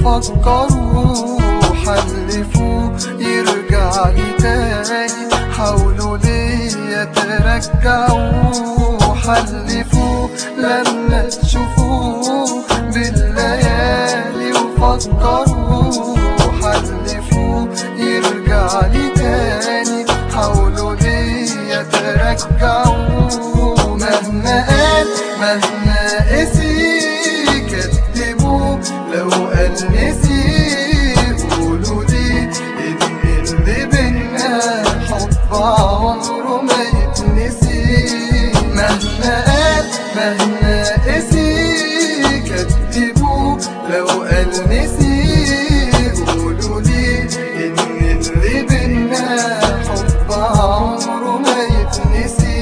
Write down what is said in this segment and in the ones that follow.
وفكروا حلفوا يرجع لي تاني، حاولوا ليا ترجعوا، حلفوا لما تشوفوه بالليالي وفكروا حلفوا يرجع لي تاني، حاولوا ليا ترجعوا. مهما قال مهما قسي كدبوا، لو قال نسي قولوا لي إن اللي بينا حب عمره ما يتنسي. مهما قال مهما قسي كدبوا، لو قال نسي قولوا لي إن اللي بينا حب عمره ما يتنسي.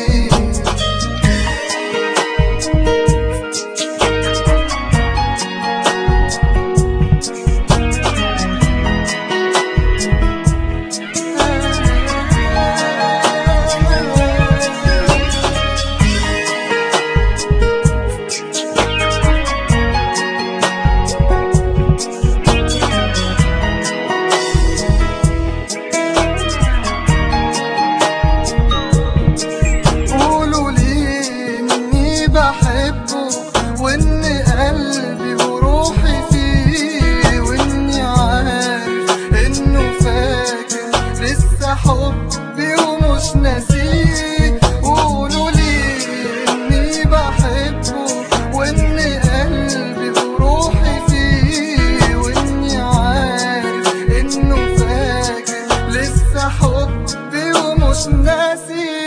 بحبه وإن قلبي وروحي فيه، وإني عارف إنه فاكر لسه حبي ومش ناسيه. قولوا لي إني بحبه وإن قلبي وروحي فيه، وإني عارف إنه فاكر لسه حبي ومش ناسيه.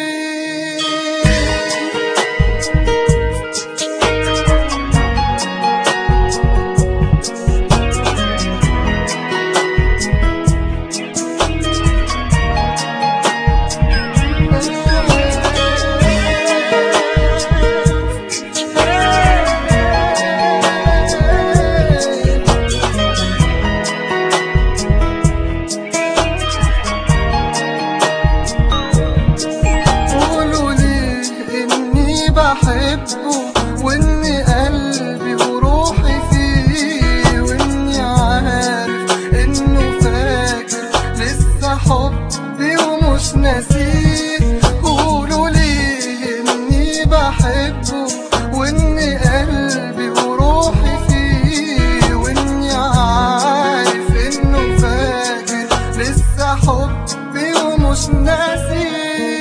بحبه وإن قلبي وروحي فيه، وإني عارف إنه فاكر لسه حبي ومش ناسيه. قولوا لي إني بحبه وإن قلبي وروحي فيه، وإني عارف إنه فاكر لسه حبي ومش ناسيه.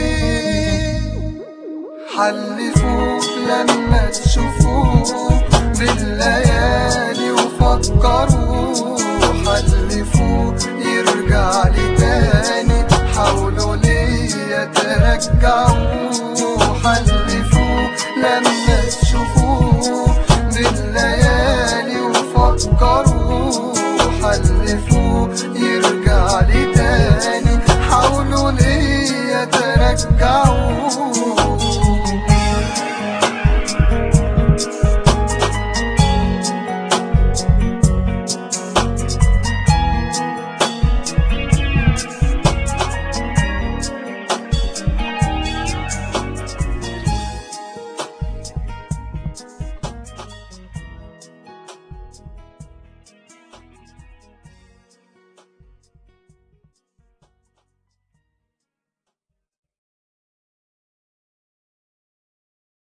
حلفوا لما تشوفوه بالليالي وفكروا، حلفوا يرجع لي تاني، حاولوا ليا ترجعوا.